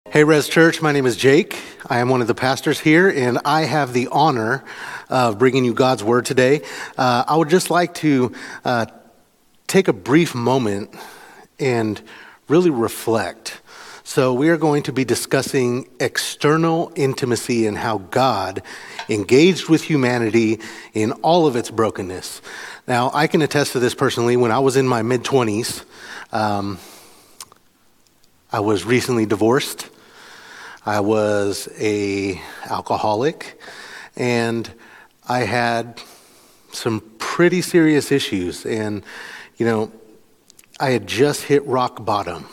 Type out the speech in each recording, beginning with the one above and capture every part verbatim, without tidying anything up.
Hey, Res Church, my name is Jake. I am one of the pastors here, and I have the honor of bringing you God's Word today. Uh, I would just like to uh, take a brief moment and really reflect. So we are going to be discussing external intimacy and how God engaged with humanity in all of its brokenness. Now, I can attest to this personally. When I was in my mid-twenties, um, I was recently divorced. I was a alcoholic, and I had some pretty serious issues. And, you know, I had just hit rock bottom.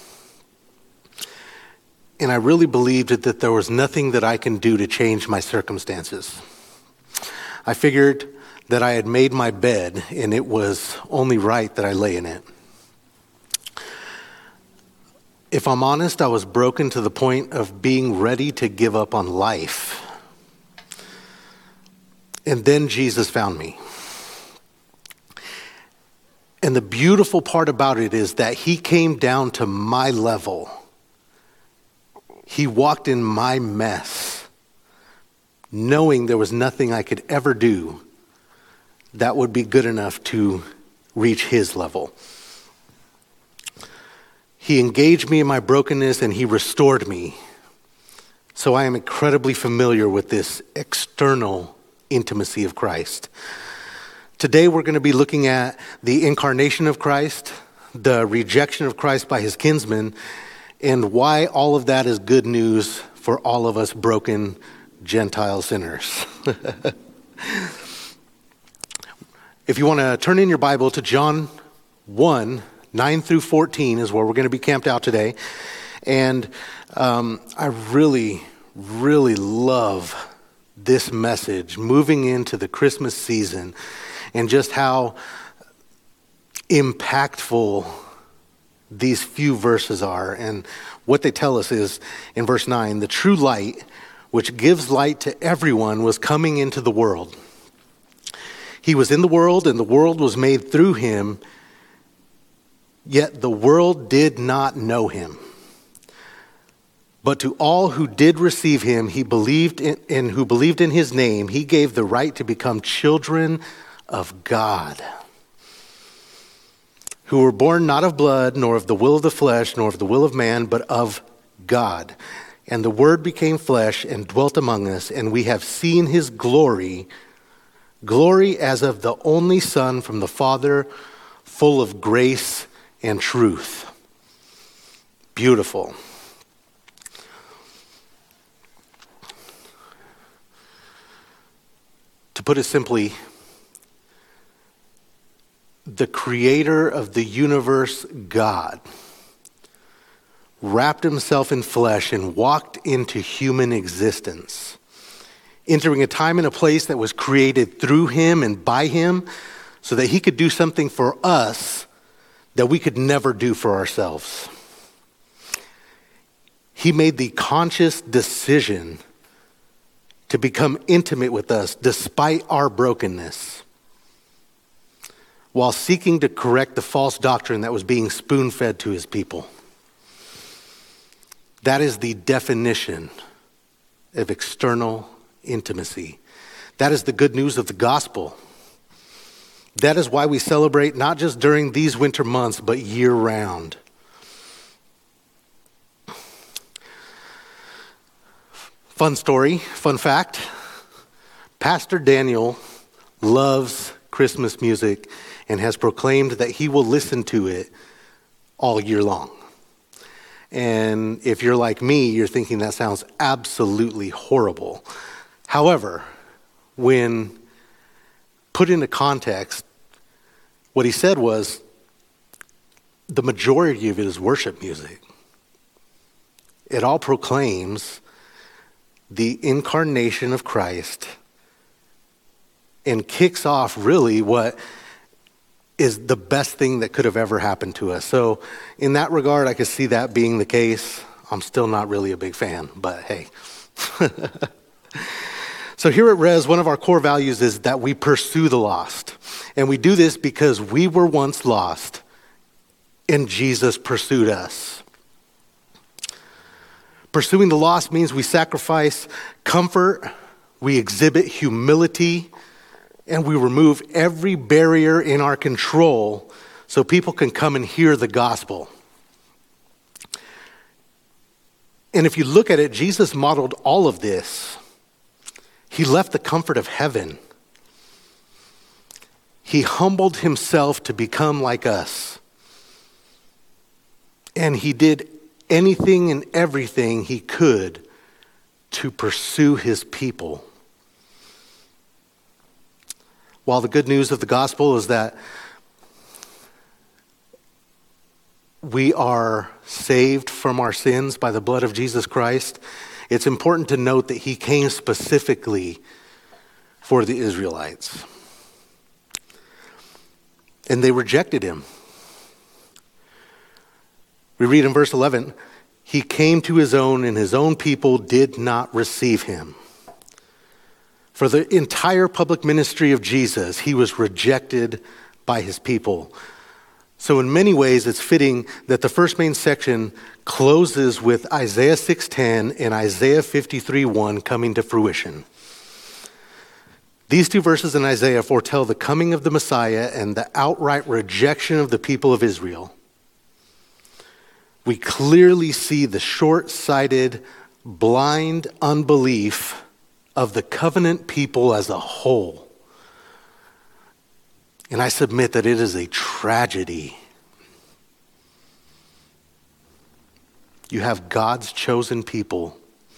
And I really believed that there was nothing that I can do to change my circumstances. I figured that I had made my bed, and it was only right that I lay in it. If I'm honest, I was broken to the point of being ready to give up on life. And then Jesus found me. And the beautiful part about it is that he came down to my level. He walked in my mess, knowing there was nothing I could ever do that would be good enough to reach his level. He engaged me in my brokenness and he restored me. So I am incredibly familiar with this external intimacy of Christ. Today we're going to be looking at the incarnation of Christ, the rejection of Christ by his kinsmen, and why all of that is good news for all of us broken Gentile sinners. If you want to turn in your Bible to John one, nine through fourteen is where we're going to be camped out today. And um, I really, really love this message moving into the Christmas season and just how impactful these few verses are. And what they tell us is in verse nine, the true light, which gives light to everyone, was coming into the world. He was in the world, and the world was made through him, yet the world did not know him. But to all who did receive him, he believed in, and who believed in his name, he gave the right to become children of God, who were born not of blood, nor of the will of the flesh, nor of the will of man, but of God. And the Word became flesh and dwelt among us, and we have seen his glory, glory as of the only Son from the Father, full of grace and truth. Beautiful. To put it simply, the creator of the universe, God, wrapped himself in flesh and walked into human existence, entering a time and a place that was created through him and by him so that he could do something for us that we could never do for ourselves. He made the conscious decision to become intimate with us despite our brokenness, while seeking to correct the false doctrine that was being spoon-fed to his people. That is the definition of external intimacy. That is the good news of the gospel. That is why we celebrate not just during these winter months, but year-round. Fun story, fun fact. Pastor Daniel loves Christmas music and has proclaimed that he will listen to it all year long. And if you're like me, you're thinking that sounds absolutely horrible. However, when put into context, what he said was the majority of it is worship music. It all proclaims the incarnation of Christ and kicks off really what is the best thing that could have ever happened to us. So in that regard, I could see that being the case. I'm still not really a big fan, but hey. So here at Res, one of our core values is that we pursue the lost. And we do this because we were once lost and Jesus pursued us. Pursuing the lost means we sacrifice comfort, we exhibit humility, and we remove every barrier in our control so people can come and hear the gospel. And if you look at it, Jesus modeled all of this. He left the comfort of heaven. He humbled himself to become like us. And he did anything and everything he could to pursue his people. While the good news of the gospel is that we are saved from our sins by the blood of Jesus Christ, it's important to note that he came specifically for the Israelites. And they rejected him. We read in verse eleven, he came to his own and his own people did not receive him. For the entire public ministry of Jesus, he was rejected by his people. So in many ways, it's fitting that the first main section closes with Isaiah six ten and Isaiah fifty-three one coming to fruition. These two verses in Isaiah foretell the coming of the Messiah and the outright rejection of the people of Israel. We clearly see the short-sighted, blind unbelief of the covenant people as a whole. And I submit that it is a tragedy. You have God's chosen people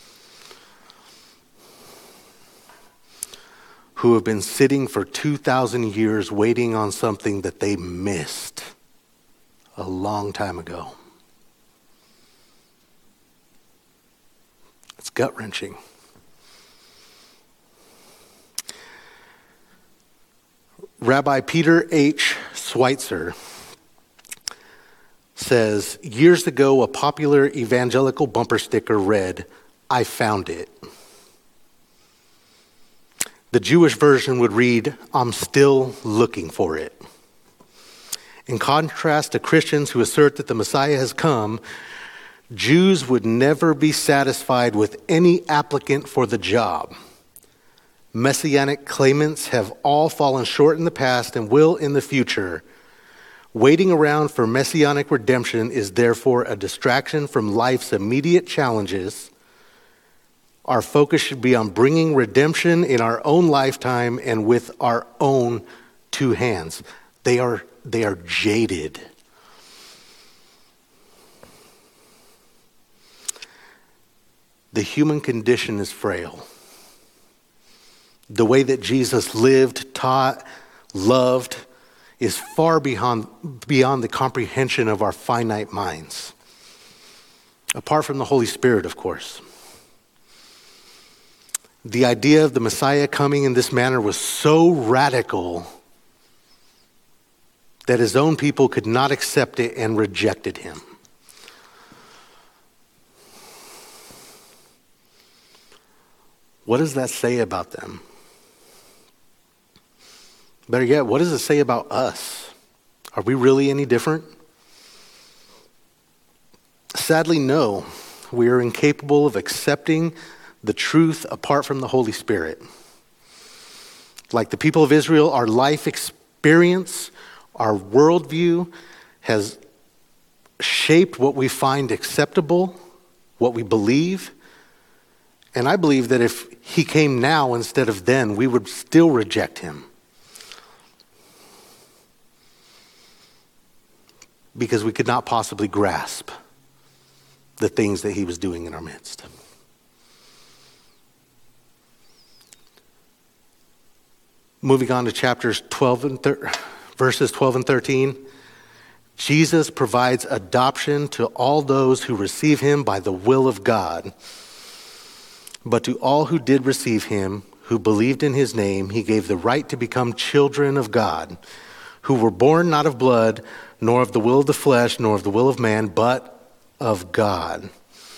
who have been sitting for two thousand years waiting on something that they missed a long time ago. It's gut-wrenching. Rabbi Peter H. Schweitzer says, years ago, a popular evangelical bumper sticker read, "I found it." The Jewish version would read, "I'm still looking for it." In contrast to Christians who assert that the Messiah has come, Jews would never be satisfied with any applicant for the job. Messianic claimants have all fallen short in the past and will in the future. Waiting around for messianic redemption is therefore a distraction from life's immediate challenges. Our focus should be on bringing redemption in our own lifetime and with our own two hands. They are, they are jaded. The human condition is frail. The way that Jesus lived, taught, loved is far beyond, beyond the comprehension of our finite minds. Apart from the Holy Spirit, of course. The idea of the Messiah coming in this manner was so radical that his own people could not accept it and rejected him. What does that say about them? Better yet, what does it say about us? Are we really any different? Sadly, no. We are incapable of accepting the truth apart from the Holy Spirit. Like the people of Israel, our life experience, our worldview has shaped what we find acceptable, what we believe. And I believe that if he came now instead of then, we would still reject him. Because we could not possibly grasp the things that he was doing in our midst. Moving on to chapters twelve and thir- verses twelve and thirteen. Jesus provides adoption to all those who receive him by the will of God. But to all who did receive him, who believed in his name, he gave the right to become children of God, who were born not of blood, nor of the will of the flesh, nor of the will of man, but of God.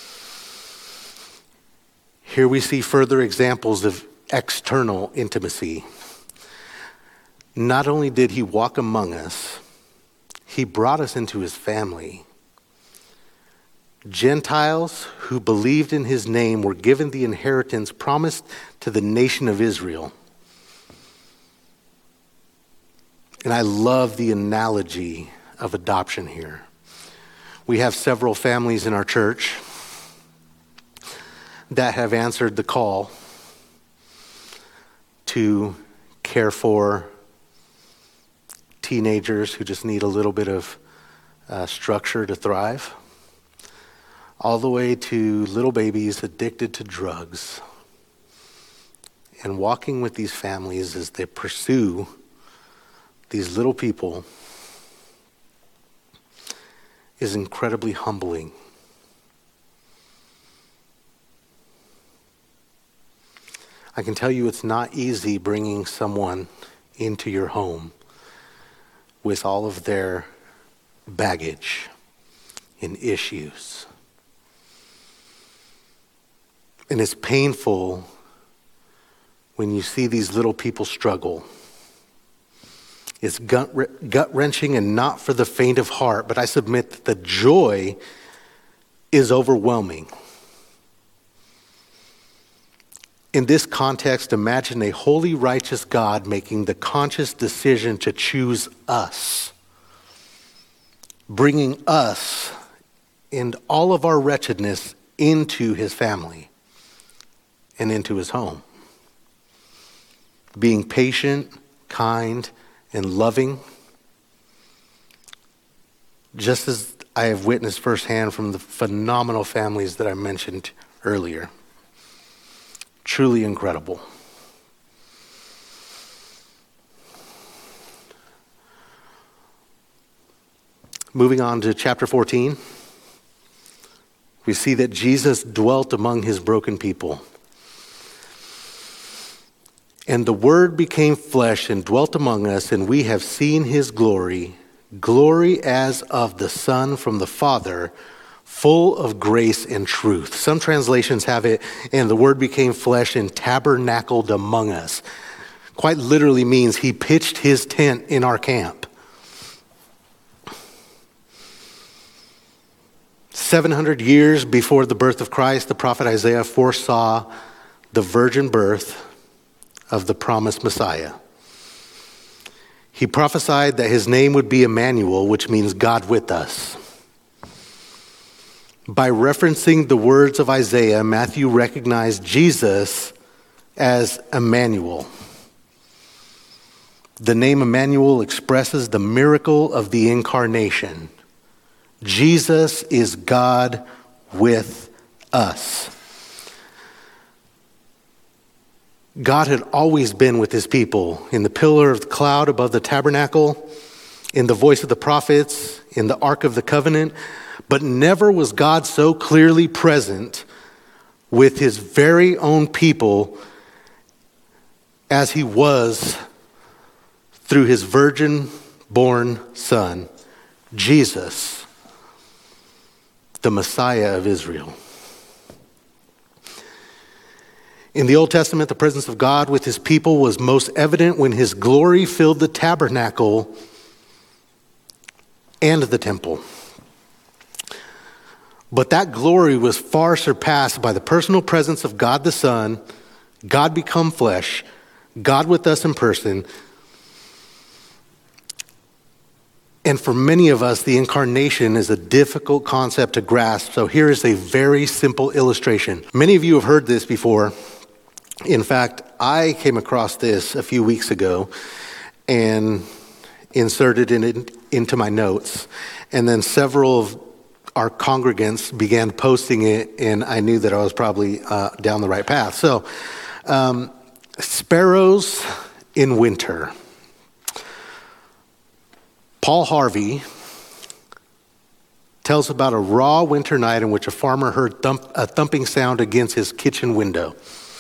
Here we see further examples of external intimacy. Not only did he walk among us, he brought us into his family. Gentiles who believed in his name were given the inheritance promised to the nation of Israel. And I love the analogy of adoption here. We have several families in our church that have answered the call to care for teenagers who just need a little bit of uh, structure to thrive, all the way to little babies addicted to drugs. And walking with these families as they pursue these little people is incredibly humbling. I can tell you it's not easy bringing someone into your home with all of their baggage and issues. And it's painful when you see these little people struggle. It's gut, gut-wrenching and not for the faint of heart, but I submit that the joy is overwhelming. In this context, imagine a holy, righteous God making the conscious decision to choose us, bringing us and all of our wretchedness into his family and into his home. Being patient, kind, and loving, just as I have witnessed firsthand from the phenomenal families that I mentioned earlier. Truly incredible. Moving on to chapter fourteen, we see that Jesus dwelt among his broken people. And the Word became flesh and dwelt among us, and we have seen his glory, glory as of the Son from the Father, full of grace and truth. Some translations have it, and the Word became flesh and tabernacled among us. Quite literally means he pitched his tent in our camp. seven hundred years before the birth of Christ, the prophet Isaiah foresaw the virgin birth of the promised Messiah. He prophesied that his name would be Emmanuel, which means God with us. By referencing the words of Isaiah, Matthew recognized Jesus as Emmanuel. The name Emmanuel expresses the miracle of the incarnation. Jesus is God with us. God had always been with his people in the pillar of the cloud above the tabernacle, in the voice of the prophets, in the Ark of the Covenant, but never was God so clearly present with his very own people as he was through his virgin-born Son, Jesus, the Messiah of Israel. In the Old Testament, the presence of God with his people was most evident when his glory filled the tabernacle and the temple. But that glory was far surpassed by the personal presence of God the Son, God become flesh, God with us in person. And for many of us, the incarnation is a difficult concept to grasp. So here is a very simple illustration. Many of you have heard this before. In fact, I came across this a few weeks ago and inserted it into my notes. And then several of our congregants began posting it, and I knew that I was probably uh, down the right path. So, um, sparrows in winter. Paul Harvey tells about a raw winter night in which a farmer heard thump, a thumping sound against his kitchen window.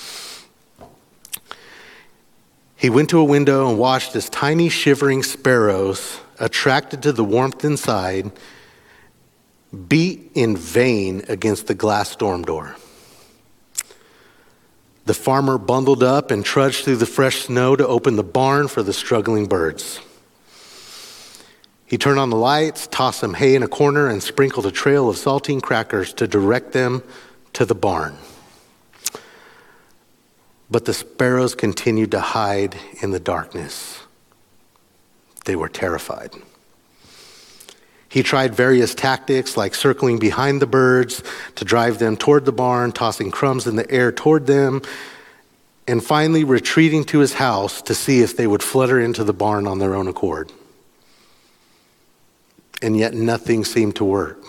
He went to a window and watched as tiny shivering sparrows, attracted to the warmth inside, beat in vain against the glass storm door. The farmer bundled up and trudged through the fresh snow to open the barn for the struggling birds. He turned on the lights, tossed some hay in a corner, and sprinkled a trail of saltine crackers to direct them to the barn. But the sparrows continued to hide in the darkness. They were terrified. He tried various tactics like circling behind the birds to drive them toward the barn, tossing crumbs in the air toward them, and finally retreating to his house to see if they would flutter into the barn on their own accord. And yet nothing seemed to work.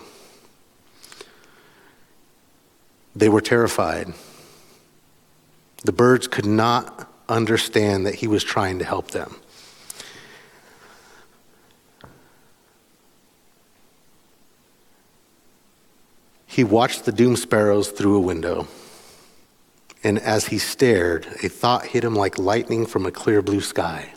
They were terrified. The birds could not understand that he was trying to help them. He watched the doomed sparrows through a window, and as he stared, a thought hit him like lightning from a clear blue sky.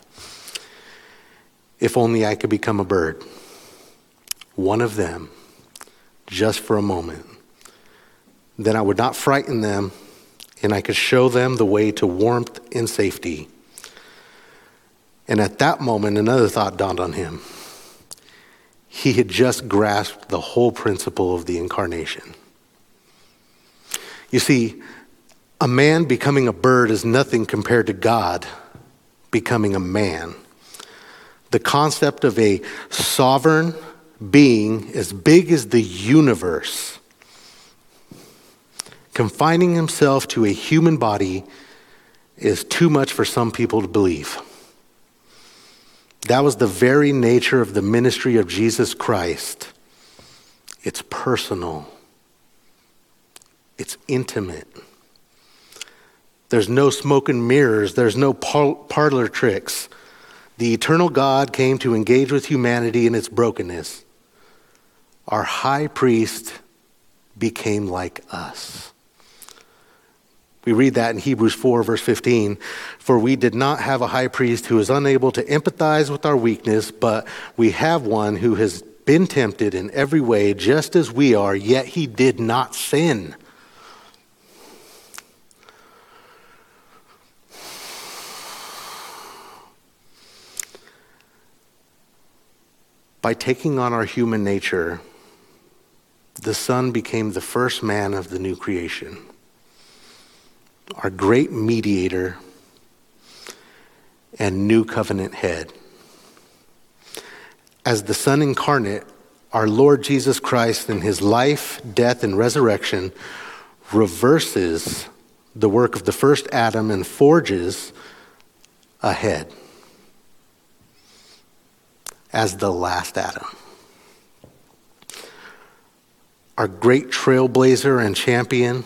If only I could become a bird, one of them, just for a moment. Then I would not frighten them, and I could show them the way to warmth and safety. And at that moment, another thought dawned on him. He had just grasped the whole principle of the incarnation. You see, a man becoming a bird is nothing compared to God becoming a man. The concept of a sovereign being as big as the universe, confining himself to a human body, is too much for some people to believe. That was the very nature of the ministry of Jesus Christ. It's personal. It's intimate. There's no smoke and mirrors. There's no par- parlor tricks. The eternal God came to engage with humanity in its brokenness. Our high priest became like us. We read that in Hebrews four, verse fifteen. For we did not have a high priest who is unable to empathize with our weakness, but we have one who has been tempted in every way, just as we are, yet he did not sin. By taking on our human nature, the Son became the first man of the new creation, our great mediator and new covenant head. As the Son incarnate, our Lord Jesus Christ in his life, death, and resurrection reverses the work of the first Adam and forges ahead as the last Adam. Our great trailblazer and champion.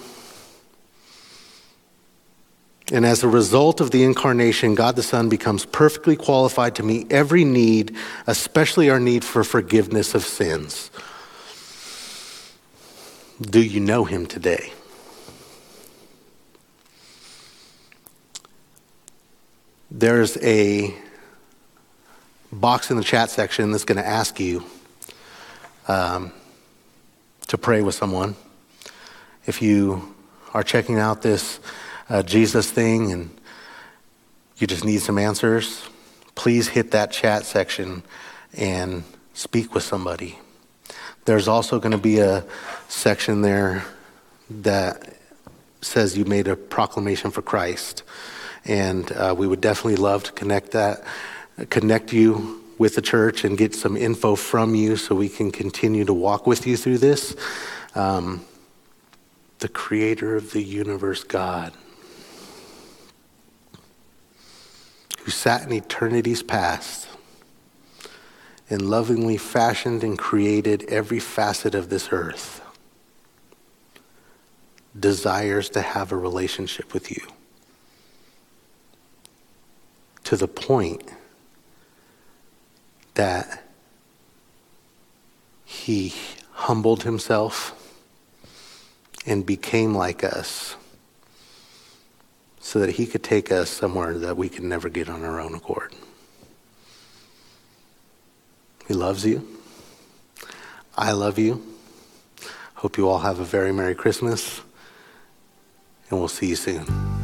And as a result of the incarnation, God the Son becomes perfectly qualified to meet every need, especially our need for forgiveness of sins. Do you know him today? There's a box in the chat section that's going to ask you um, to pray with someone. If you are checking out this uh, Jesus thing and you just need some answers, please hit that chat section and speak with somebody. There's also going to be a section there that says you made a proclamation for Christ. And uh, we would definitely love to connect that, connect you with the church and get some info from you so we can continue to walk with you through this. Um, the creator of the universe, God, who sat in eternity's past and lovingly fashioned and created every facet of this earth, desires to have a relationship with you to the point that he humbled himself and became like us so that he could take us somewhere that we could never get on our own accord. He loves you. I love you. Hope you all have a very Merry Christmas, and we'll see you soon.